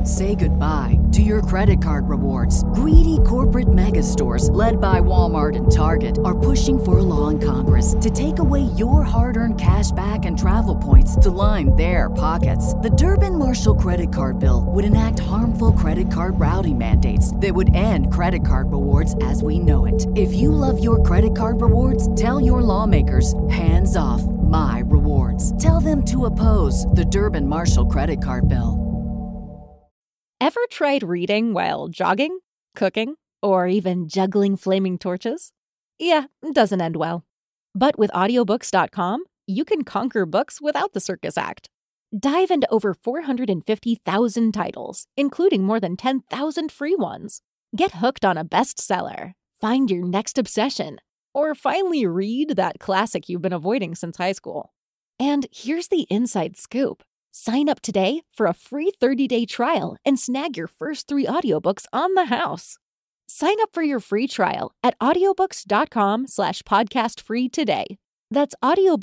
Say goodbye to your credit card rewards. Greedy corporate mega stores, led by Walmart and Target, are pushing for a law in Congress to take away your hard-earned cash back and travel points to line their pockets. The Durbin-Marshall credit card bill would enact harmful credit card routing mandates that would end credit card rewards as we know it. If you love your credit card rewards, tell your lawmakers, hands off my rewards. Tell them to oppose the Durbin-Marshall credit card bill. Ever tried reading while jogging, cooking, or even juggling flaming torches? Yeah, it doesn't end well. But with audiobooks.com, you can conquer books without the circus act. Dive into over 450,000 titles, including more than 10,000 free ones. Get hooked on a bestseller, find your next obsession, or finally read that classic you've been avoiding since high school. And here's the inside scoop. Sign up today for a free 30-day trial and snag your first 3 audiobooks on the house. Sign up for your free trial at audiobooks.com/podcastfree today. That's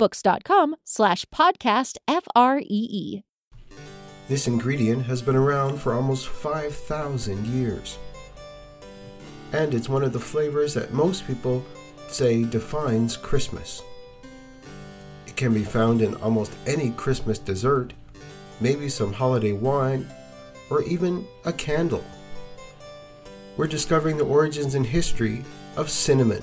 audiobooks.com/podcastfree. This ingredient has been around for almost 5,000 years. And it's one of the flavors that most people say defines Christmas. It can be found in almost any Christmas dessert, maybe some holiday wine, or even a candle. We're discovering the origins and history of cinnamon.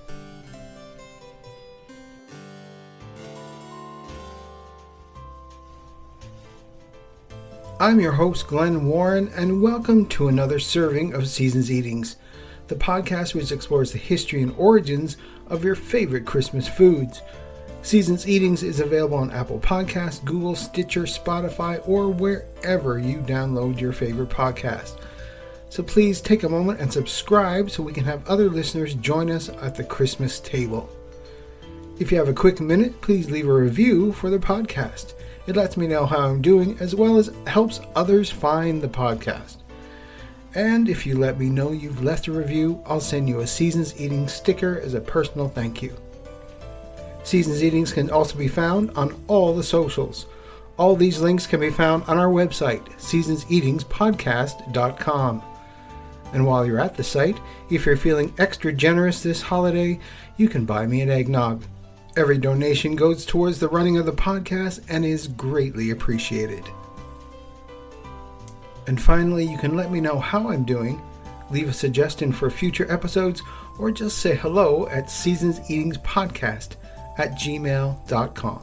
I'm your host, Glenn Warren, and welcome to another serving of Seasons Eatings, the podcast which explores the history and origins of your favorite Christmas foods. Seasons Eatings is available on Apple Podcasts, Google, Stitcher, Spotify, or wherever you download your favorite podcast. So please take a moment and subscribe so we can have other listeners join us at the Christmas table. If you have a quick minute, please leave a review for the podcast. It lets me know how I'm doing, as well as helps others find the podcast. And if you let me know you've left a review, I'll send you a Seasons Eating sticker as a personal thank you. Seasons Eatings can also be found on all the socials. All these links can be found on our website, seasonseatingspodcast.com. And while you're at the site, if you're feeling extra generous this holiday, you can buy me an eggnog. Every donation goes towards the running of the podcast and is greatly appreciated. And finally, you can let me know how I'm doing, leave a suggestion for future episodes, or just say hello at seasonseatingspodcast@gmail.com.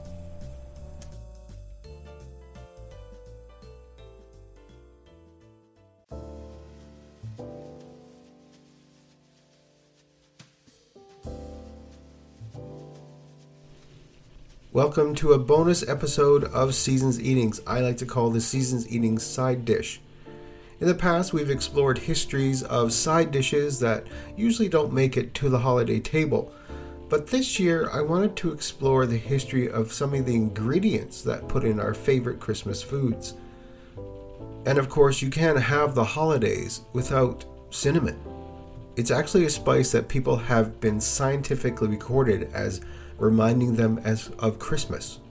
Welcome to a bonus episode of Seasons Eatings. I like to call the Seasons Eatings side dish. In the past, we've explored histories of side dishes that usually don't make it to the holiday table. But this year, I wanted to explore the history of some of the ingredients that put in our favorite Christmas foods. And of course, you can't have the holidays without cinnamon. It's actually a spice that people have been scientifically recorded as reminding them of Christmas.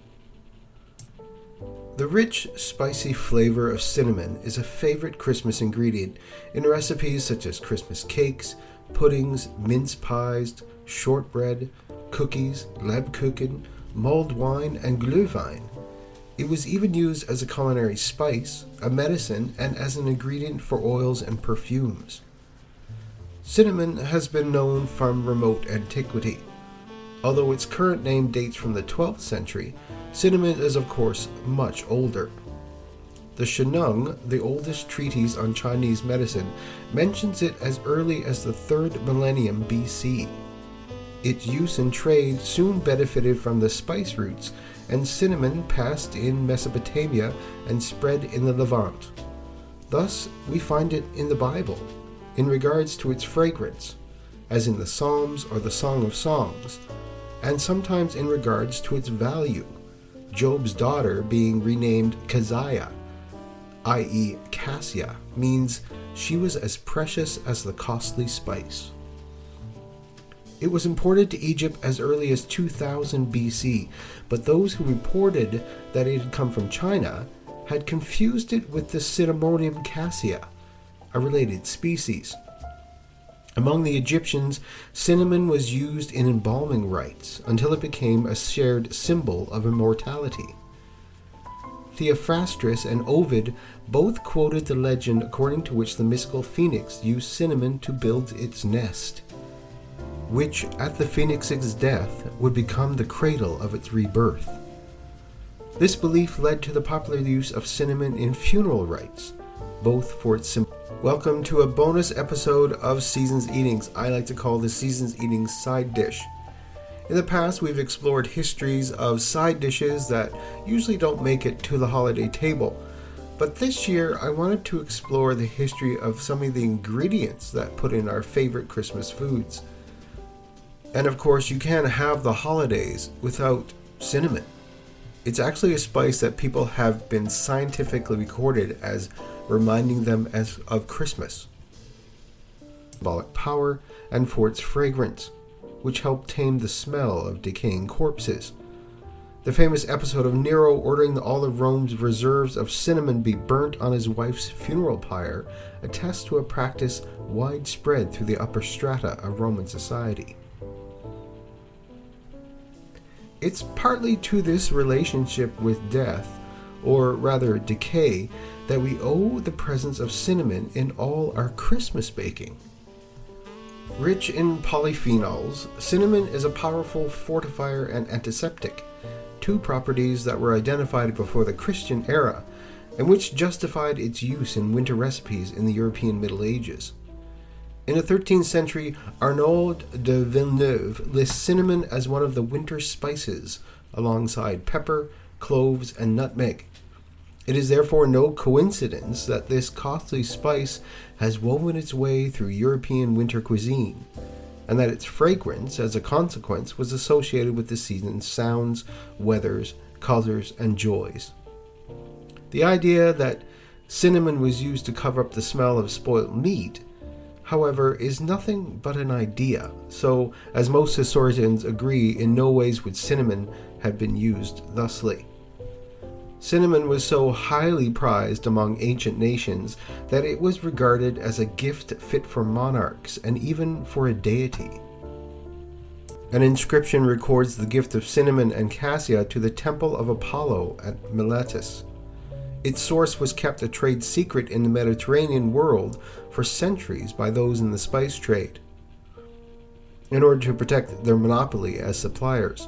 The rich, spicy flavor of cinnamon is a favorite Christmas ingredient in recipes such as Christmas cakes, puddings, mince pies, shortbread, cookies, Lebkuchen, mulled wine, and Glühwein. It was even used as a culinary spice, a medicine, and as an ingredient for oils and perfumes. Cinnamon has been known from remote antiquity. Although its current name dates from the 12th century, cinnamon is of course much older. The Shennong, the oldest treatise on Chinese medicine, mentions it as early as the 3rd millennium BC. Its use in trade soon benefited from the spice roots, and cinnamon passed in Mesopotamia and spread in the Levant. Thus, we find it in the Bible, in regards to its fragrance, as in the Psalms or the Song of Songs, and sometimes in regards to its value, Job's daughter being renamed Keziah, i.e. Cassia, means she was as precious as the costly spice. It was imported to Egypt as early as 2000 BC, but those who reported that it had come from China had confused it with the Cinnamomum cassia, a related species. Among the Egyptians, cinnamon was used in embalming rites until it became a shared symbol of immortality. Theophrastus and Ovid both quoted the legend according to which the mystical phoenix used cinnamon to build its nest, which at the phoenix's death would become the cradle of its rebirth. This belief led to the popular use of cinnamon in funeral rites, both for its symbol. Welcome to a bonus episode of Seasons Eatings. I like to call this Seasons Eatings side dish. In the past, we've explored histories of side dishes that usually don't make it to the holiday table. But this year, I wanted to explore the history of some of the ingredients that put in our favorite Christmas foods. And of course, you can't have the holidays without cinnamon. It's actually a spice that people have been scientifically recorded as reminding them of Christmas. Symbolic power and for its fragrance, which helped tame the smell of decaying corpses. The famous episode of Nero ordering all of Rome's reserves of cinnamon be burnt on his wife's funeral pyre attests to a practice widespread through the upper strata of Roman society. It's partly to this relationship with death, or rather decay, that we owe the presence of cinnamon in all our Christmas baking. Rich in polyphenols, cinnamon is a powerful fortifier and antiseptic, two properties that were identified before the Christian era, and which justified its use in winter recipes in the European Middle Ages. In the 13th century, Arnaud de Villeneuve lists cinnamon as one of the winter spices, alongside pepper, cloves, and nutmeg. It is therefore no coincidence that this costly spice has woven its way through European winter cuisine, and that its fragrance, as a consequence, was associated with the season's sounds, weathers, colors, and joys. The idea that cinnamon was used to cover up the smell of spoiled meat, however, is nothing but an idea, so, as most historians agree, in no ways would cinnamon have been used thusly. Cinnamon was so highly prized among ancient nations that it was regarded as a gift fit for monarchs and even for a deity. An inscription records the gift of cinnamon and cassia to the temple of Apollo at Miletus. Its source was kept a trade secret in the Mediterranean world for centuries by those in the spice trade, in order to protect their monopoly as suppliers.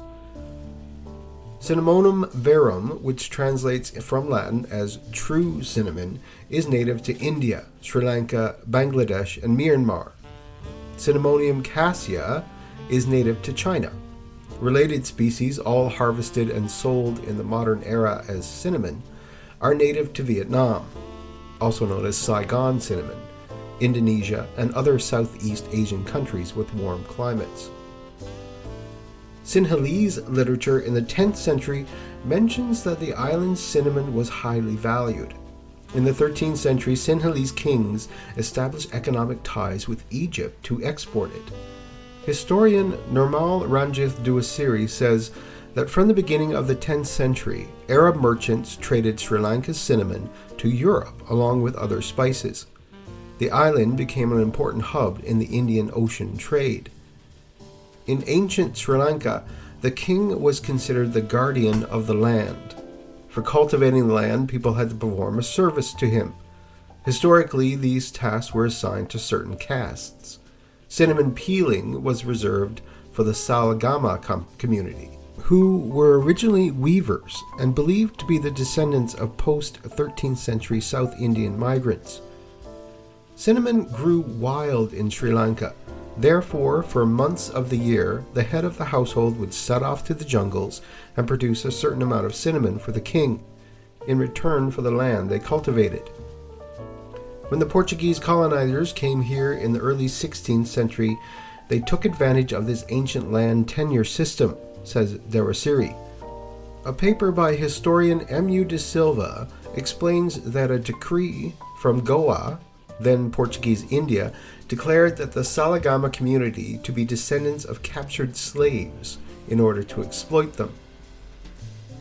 Cinnamomum verum, which translates from Latin as true cinnamon, is native to India, Sri Lanka, Bangladesh, and Myanmar. Cinnamomum cassia is native to China. Related species, all harvested and sold in the modern era as cinnamon, are native to Vietnam, also known as Saigon cinnamon, Indonesia, and other Southeast Asian countries with warm climates. Sinhalese literature in the 10th century mentions that the island's cinnamon was highly valued. In the 13th century, Sinhalese kings established economic ties with Egypt to export it. Historian Nirmal Ranjith Duasiri says that from the beginning of the 10th century, Arab merchants traded Sri Lanka's cinnamon to Europe along with other spices. The island became an important hub in the Indian Ocean trade. In ancient Sri Lanka, the king was considered the guardian of the land. For cultivating the land, people had to perform a service to him. Historically, these tasks were assigned to certain castes. Cinnamon peeling was reserved for the Salagama community, who were originally weavers and believed to be the descendants of post-13th century South Indian migrants. Cinnamon grew wild in Sri Lanka. Therefore, for months of the year, the head of the household would set off to the jungles and produce a certain amount of cinnamon for the king, in return for the land they cultivated. When the Portuguese colonizers came here in the early 16th century, they took advantage of this ancient land tenure system, says Duasiri. A paper by historian M.U. de Silva explains that a decree from Goa, then Portuguese India, declared that the Salagama community to be descendants of captured slaves in order to exploit them.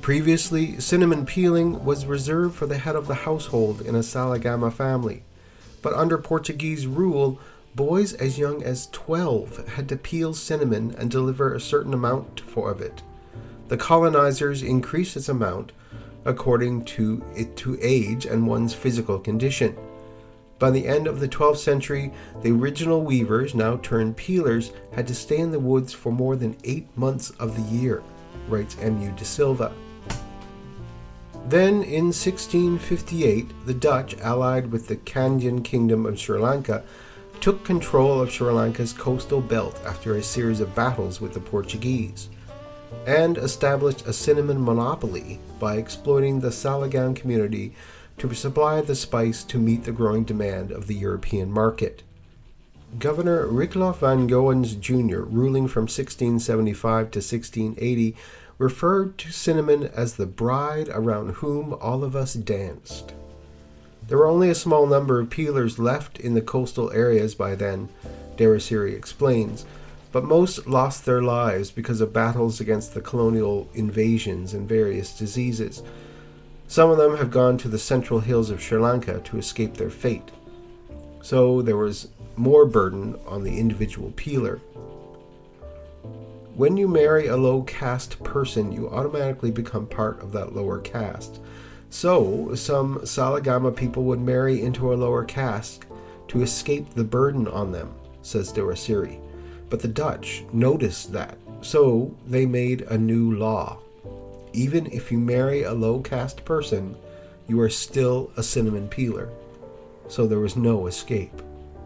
Previously, cinnamon peeling was reserved for the head of the household in a Salagama family, but under Portuguese rule, boys as young as 12 had to peel cinnamon and deliver a certain amount of it. The colonizers increased its amount according to age and one's physical condition. By the end of the 12th century, the original weavers, now turned peelers, had to stay in the woods for more than 8 months of the year, writes M.U. de Silva. Then, in 1658, the Dutch, allied with the Kandyan Kingdom of Sri Lanka, took control of Sri Lanka's coastal belt after a series of battles with the Portuguese, and established a cinnamon monopoly by exploiting the Salagam community to supply the spice to meet the growing demand of the European market. Governor Rikloff van Goens Jr., ruling from 1675 to 1680, referred to cinnamon as the bride around whom all of us danced. There were only a small number of peelers left in the coastal areas by then, Derasiri explains, but most lost their lives because of battles against the colonial invasions and various diseases. Some of them have gone to the central hills of Sri Lanka to escape their fate. So there was more burden on the individual peeler. When you marry a low caste person, you automatically become part of that lower caste. So some Salagama people would marry into a lower caste to escape the burden on them, says Derasiri. But the Dutch noticed that, so they made a new law. Even if you marry a low caste person, you are still a cinnamon peeler. So there was no escape.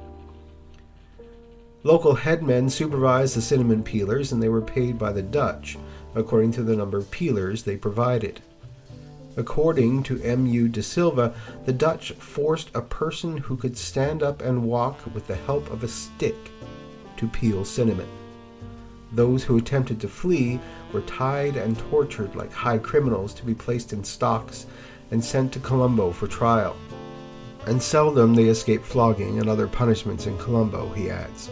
Local headmen supervised the cinnamon peelers, and they were paid by the Dutch, according to the number of peelers they provided. According to M.U. de Silva, the Dutch forced a person who could stand up and walk with the help of a stick to peel cinnamon. Those who attempted to flee were tied and tortured like high criminals to be placed in stocks and sent to Colombo for trial. And seldom they escaped flogging and other punishments in Colombo, he adds.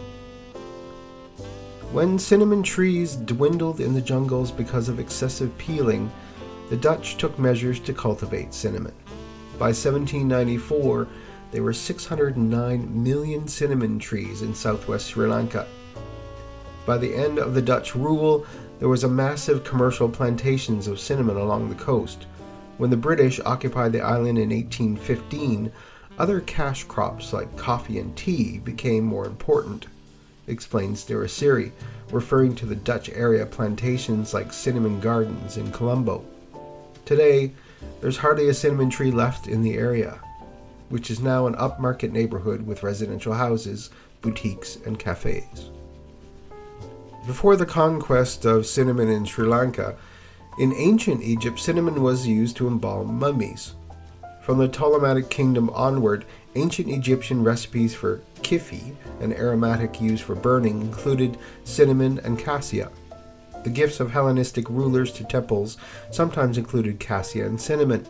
When cinnamon trees dwindled in the jungles because of excessive peeling, the Dutch took measures to cultivate cinnamon. By 1794, there were 609 million cinnamon trees in southwest Sri Lanka. By the end of the Dutch rule, there was a massive commercial plantations of cinnamon along the coast. When the British occupied the island in 1815, other cash crops like coffee and tea became more important, explains Derasiri, referring to the Dutch area plantations like Cinnamon Gardens in Colombo. Today, there's hardly a cinnamon tree left in the area, which is now an upmarket neighborhood with residential houses, boutiques, and cafes. Before the conquest of cinnamon in Sri Lanka, in ancient Egypt, cinnamon was used to embalm mummies. From the Ptolemaic kingdom onward, ancient Egyptian recipes for kifi, an aromatic used for burning, included cinnamon and cassia. The gifts of Hellenistic rulers to temples sometimes included cassia and cinnamon.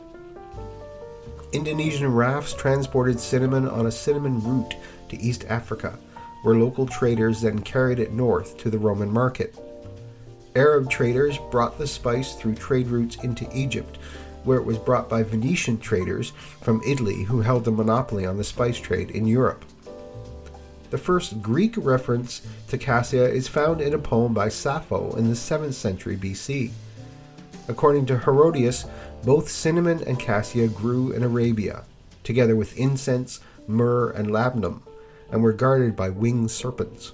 Indonesian rafts transported cinnamon on a cinnamon route to East Africa, where local traders then carried it north to the Roman market. Arab traders brought the spice through trade routes into Egypt, where it was brought by Venetian traders from Italy who held the monopoly on the spice trade in Europe. The first Greek reference to cassia is found in a poem by Sappho in the 7th century BC. According to Herodotus, both cinnamon and cassia grew in Arabia, together with incense, myrrh, and labdanum, and were guarded by winged serpents.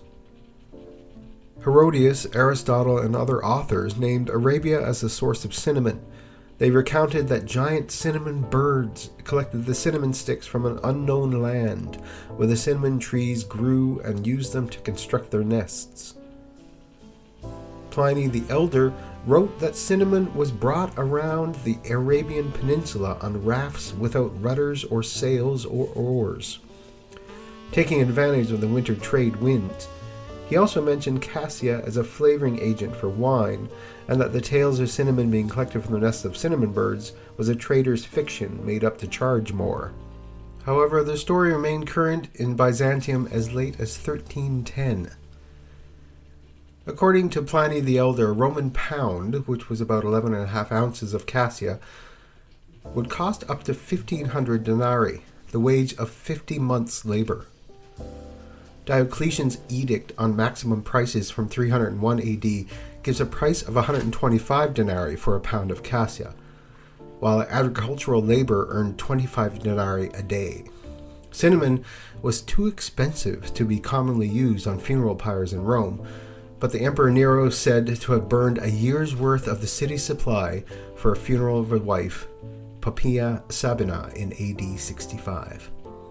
Herodotus, Aristotle, and other authors named Arabia as the source of cinnamon. They recounted that giant cinnamon birds collected the cinnamon sticks from an unknown land, where the cinnamon trees grew, and used them to construct their nests. Pliny the Elder wrote that cinnamon was brought around the Arabian Peninsula on rafts without rudders or sails or oars, taking advantage of the winter trade winds. He also mentioned cassia as a flavoring agent for wine, and that the tales of cinnamon being collected from the nests of cinnamon birds was a trader's fiction made up to charge more. However, the story remained current in Byzantium as late as 1310. According to Pliny the Elder, a Roman pound, which was about 11.5 ounces of cassia, would cost up to 1,500 denarii, the wage of 50 months' labor. Diocletian's edict on maximum prices from 301 AD gives a price of 125 denarii for a pound of cassia, while agricultural labor earned 25 denarii a day. Cinnamon was too expensive to be commonly used on funeral pyres in Rome, but the Emperor Nero said to have burned a year's worth of the city's supply for a funeral of a wife, Poppaea Sabina, in AD 65.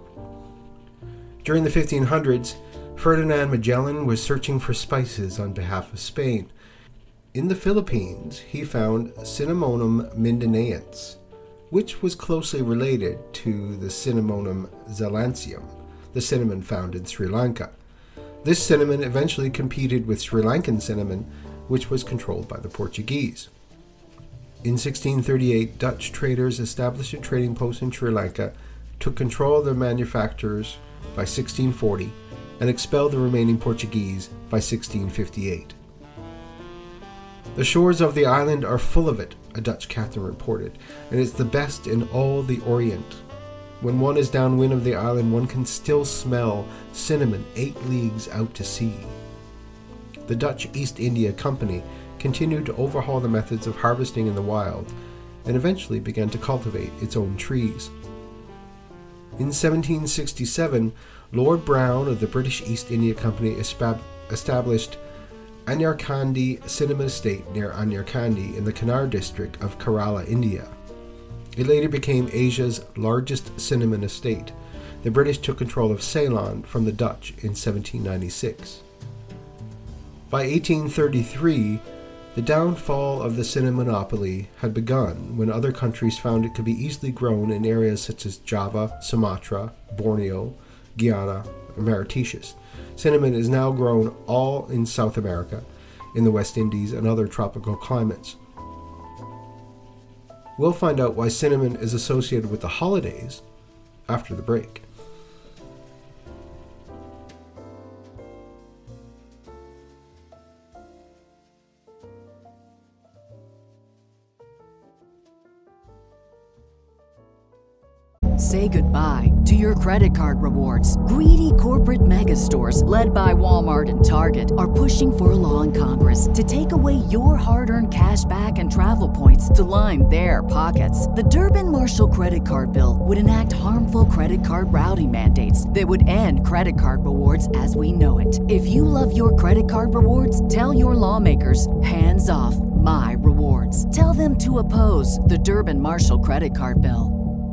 During the 1500s, Ferdinand Magellan was searching for spices on behalf of Spain. In the Philippines, he found Cinnamomum mindanaeus, which was closely related to the Cinnamomum zalancium, the cinnamon found in Sri Lanka. This cinnamon eventually competed with Sri Lankan cinnamon, which was controlled by the Portuguese. In 1638, Dutch traders established a trading post in Sri Lanka, took control of their manufacturers by 1640, and expelled the remaining Portuguese by 1658. The shores of the island are full of it, a Dutch captain reported, and it's the best in all the Orient. When one is downwind of the island, one can still smell cinnamon 8 leagues out to sea. The Dutch East India Company continued to overhaul the methods of harvesting in the wild, and eventually began to cultivate its own trees. In 1767, Lord Browne of the British East India Company established Anyarkandi Cinnamon Estate near Anyarkandi in the Kannar district of Kerala, India. It later became Asia's largest cinnamon estate. The British took control of Ceylon from the Dutch in 1796. By 1833, the downfall of the cinnamon monopoly had begun when other countries found it could be easily grown in areas such as Java, Sumatra, Borneo, Guyana, and Mauritius. Cinnamon is now grown all in South America, in the West Indies, and other tropical climates. We'll find out why cinnamon is associated with the holidays after the break. Say goodbye to your credit card rewards. Greedy corporate mega stores, led by Walmart and Target, are pushing for a law in Congress to take away your hard-earned cash back and travel points to line their pockets. The Durbin-Marshall credit card bill would enact harmful credit card routing mandates that would end credit card rewards as we know it. If you love your credit card rewards, tell your lawmakers, hands off my rewards. Tell them to oppose the Durbin-Marshall credit card bill.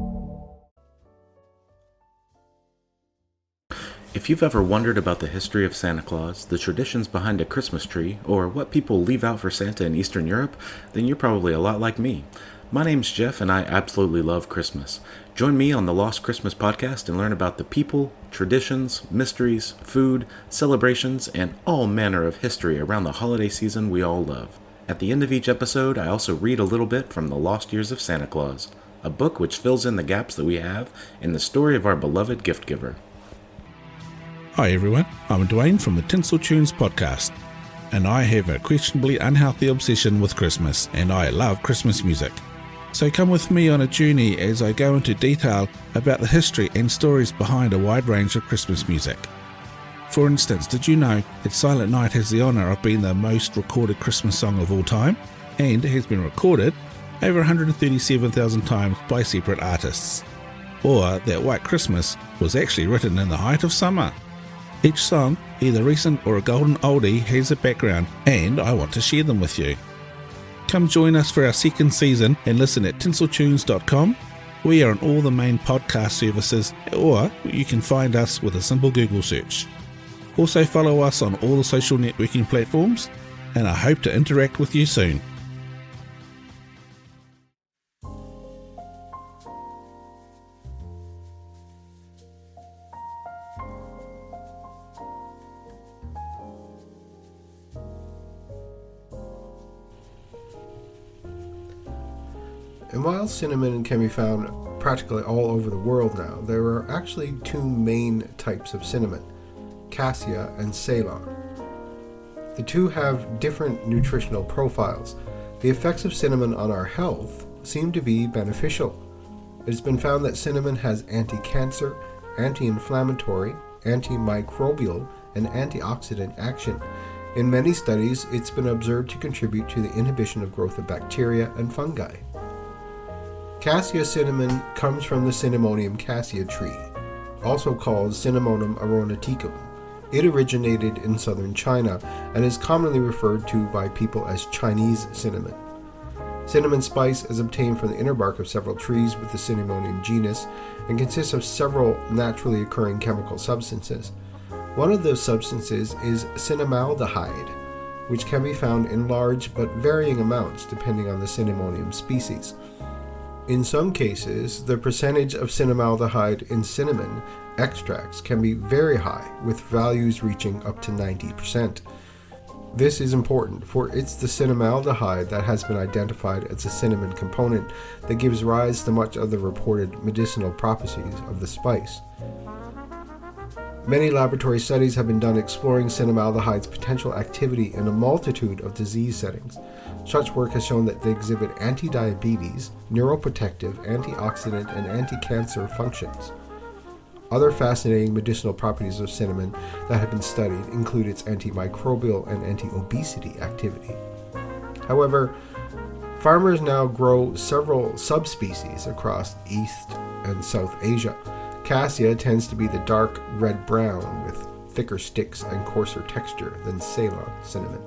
If you've ever wondered about the history of Santa Claus, the traditions behind a Christmas tree, or what people leave out for Santa in Eastern Europe, then you're probably a lot like me. My name's Jeff, and I absolutely love Christmas. Join me on the Lost Christmas podcast and learn about the people, traditions, mysteries, food, celebrations, and all manner of history around the holiday season we all love. At the end of each episode, I also read a little bit from The Lost Years of Santa Claus, a book which fills in the gaps that we have in the story of our beloved gift giver. Hi everyone, I'm Dwayne from the Tinsel Tunes podcast, and I have a questionably unhealthy obsession with Christmas, and I love Christmas music. So come with me on a journey as I go into detail about the history and stories behind a wide range of Christmas music. For instance, did you know that Silent Night has the honour of being the most recorded Christmas song of all time, and has been recorded over 137,000 times by separate artists? Or that White Christmas was actually written in the height of summer? Each song, either recent or a golden oldie, has a background, and I want to share them with you. Come join us for our second season and listen at tinseltunes.com. We are on all the main podcast services, or you can find us with a simple Google search. Also follow us on all the social networking platforms, and I hope to interact with you soon. And while cinnamon can be found practically all over the world now, there are actually two main types of cinnamon, cassia and Ceylon. The two have different nutritional profiles. The effects of cinnamon on our health seem to be beneficial. It has been found that cinnamon has anti-cancer, anti-inflammatory, antimicrobial, and antioxidant action. In many studies, it's been observed to contribute to the inhibition of growth of bacteria and fungi. Cassia cinnamon comes from the Cinnamonium cassia tree, also called Cinnamonum aromaticum. It originated in southern China and is commonly referred to by people as Chinese cinnamon. Cinnamon spice is obtained from the inner bark of several trees with the Cinnamonium genus and consists of several naturally occurring chemical substances. One of those substances is cinnamaldehyde, which can be found in large but varying amounts depending on the Cinnamonium species. In some cases, the percentage of cinnamaldehyde in cinnamon extracts can be very high, with values reaching up to 90%. This is important, for it's the cinnamaldehyde that has been identified as a cinnamon component that gives rise to much of the reported medicinal properties of the spice. Many laboratory studies have been done exploring cinnamaldehyde's potential activity in a multitude of disease settings. Such work has shown that they exhibit anti-diabetes, neuroprotective, antioxidant, and anti-cancer functions. Other fascinating medicinal properties of cinnamon that have been studied include its antimicrobial and anti-obesity activity. However, farmers now grow several subspecies across East and South Asia. Cassia tends to be the dark red-brown with thicker sticks and coarser texture than Ceylon cinnamon.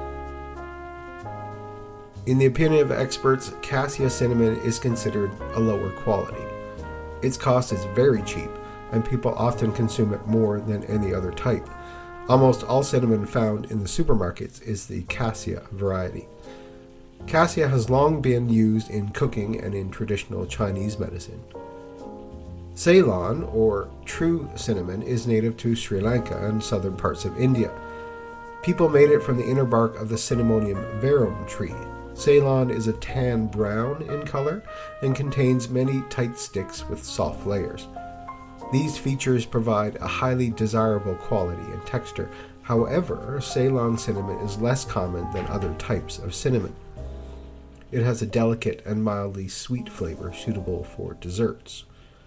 In the opinion of experts, Cassia cinnamon is considered a lower quality. Its cost is very cheap, and people often consume it more than any other type. Almost all cinnamon found in the supermarkets is the Cassia variety. Cassia has long been used in cooking and in traditional Chinese medicine. Ceylon, or true cinnamon, is native to Sri Lanka and southern parts of India. People made it from the inner bark of the Cinnamonium verum tree. Ceylon is a tan brown in color and contains many tight sticks with soft layers. These features provide a highly desirable quality and texture. However, Ceylon cinnamon is less common than other types of cinnamon. It has a delicate and mildly sweet flavor suitable for desserts.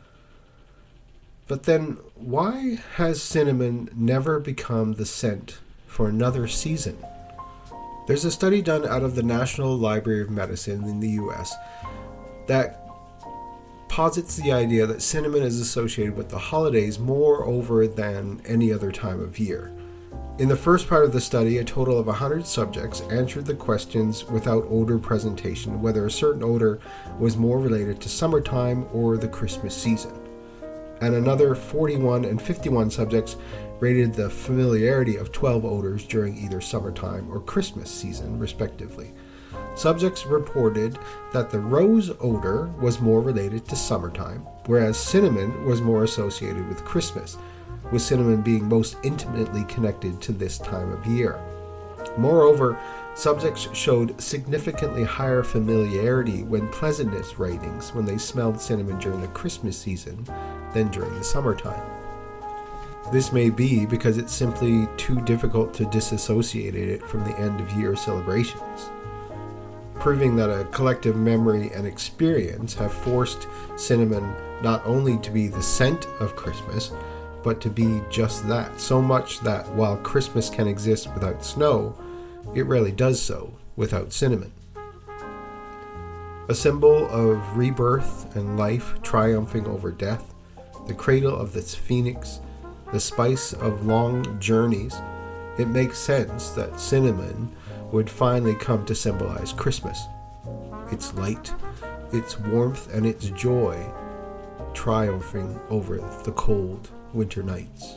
But then, why has cinnamon never become the scent for another season? There's a study done out of the National Library of Medicine in the US that posits the idea that cinnamon is associated with the holidays more over than any other time of year. In the first part of the study, a total of 100 subjects answered the questions without odor presentation whether a certain odor was more related to summertime or the Christmas season. And another 41 and 51 subjects rated the familiarity of 12 odors during either summertime or Christmas season, respectively. Subjects reported that the rose odor was more related to summertime, whereas cinnamon was more associated with Christmas, with cinnamon being most intimately connected to this time of year. Moreover, subjects showed significantly higher familiarity when pleasantness ratings when they smelled cinnamon during the Christmas season than during the summertime. This may be because it's simply too difficult to disassociate it from the end of year celebrations, proving that a collective memory and experience have forced cinnamon not only to be the scent of Christmas, but to be just that, so much that while Christmas can exist without snow, it rarely does so without cinnamon. A symbol of rebirth and life triumphing over death, the cradle of the phoenix, the spice of long journeys, it makes sense that cinnamon would finally come to symbolize Christmas. Its light, its warmth, and its joy triumphing over the cold winter nights.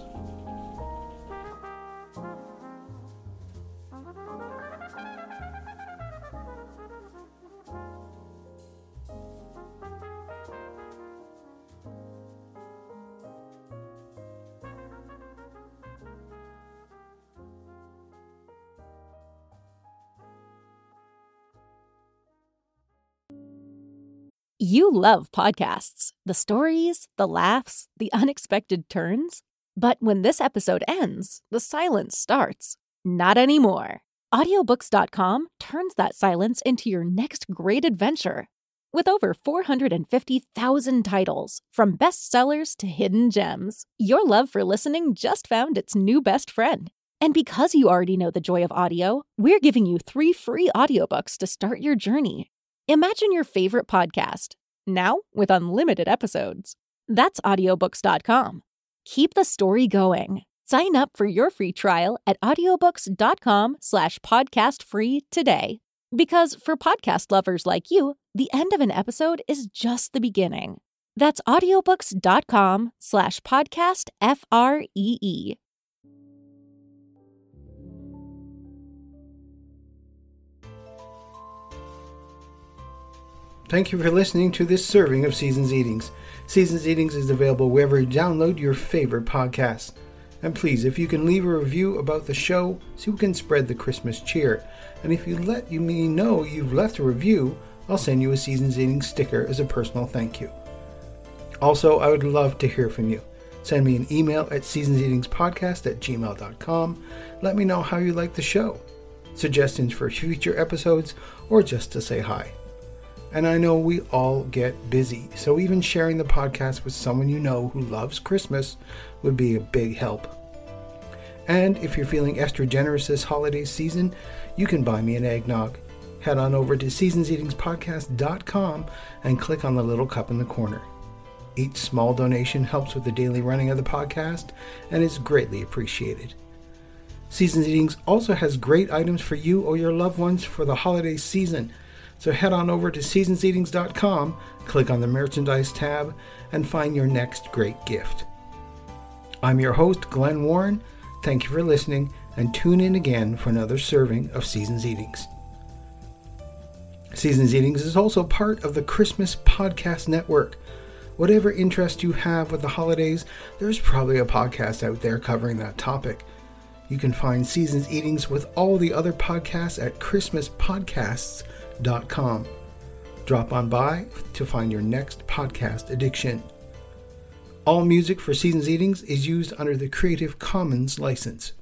You love podcasts, the stories, the laughs, the unexpected turns. But when this episode ends, the silence starts. Not anymore. Audiobooks.com turns that silence into your next great adventure. With over 450,000 titles, from bestsellers to hidden gems, your love for listening just found its new best friend. And because you already know the joy of audio, we're giving you 3 free audiobooks to start your journey. Imagine your favorite podcast, now with unlimited episodes. That's audiobooks.com. Keep the story going. Sign up for your free trial at audiobooks.com/podcastfree today. Because for podcast lovers like you, the end of an episode is just the beginning. That's audiobooks.com/podcastfree. Thank you for listening to this serving of Seasons Eatings. Seasons Eatings is available wherever you download your favorite podcasts. And please, if you can leave a review about the show so we can spread the Christmas cheer. And if you let me know you've left a review, I'll send you a Seasons Eatings sticker as a personal thank you. Also, I would love to hear from you. Send me an email at seasonseatingspodcast@gmail.com. Let me know how you like the show, suggestions for future episodes, or just to say hi. And I know we all get busy, so even sharing the podcast with someone you know who loves Christmas would be a big help. And if you're feeling extra generous this holiday season, you can buy me an eggnog. Head on over to seasonseatingspodcast.com and click on the little cup in the corner. Each small donation helps with the daily running of the podcast and is greatly appreciated. Seasons Eatings also has great items for you or your loved ones for the holiday season. So head on over to seasonseatings.com, click on the merchandise tab, and find your next great gift. I'm your host, Glenn Warren. Thank you for listening, and tune in again for another serving of Seasons Eatings. Seasons Eatings is also part of the Christmas Podcast Network. Whatever interest you have with the holidays, there's probably a podcast out there covering that topic. You can find Seasons Eatings with all the other podcasts at christmaspodcasts.com. Drop on by to find your next podcast addiction. All music for Seasons Eatings is used under the Creative Commons license.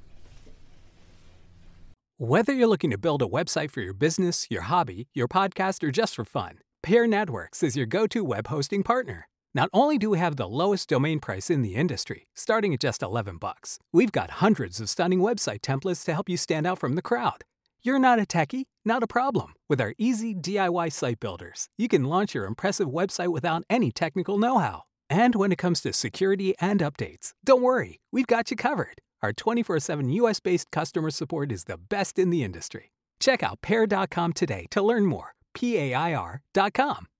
Whether you're looking to build a website for your business, your hobby, your podcast, or just for fun, Pair Networks is your go-to web hosting partner. Not only do we have the lowest domain price in the industry, starting at just $11, we've got hundreds of stunning website templates to help you stand out from the crowd. You're not a techie? Not a problem. With our easy DIY site builders, you can launch your impressive website without any technical know-how. And when it comes to security and updates, don't worry, we've got you covered. Our 24/7 US-based customer support is the best in the industry. Check out pair.com today to learn more. PAIR.com.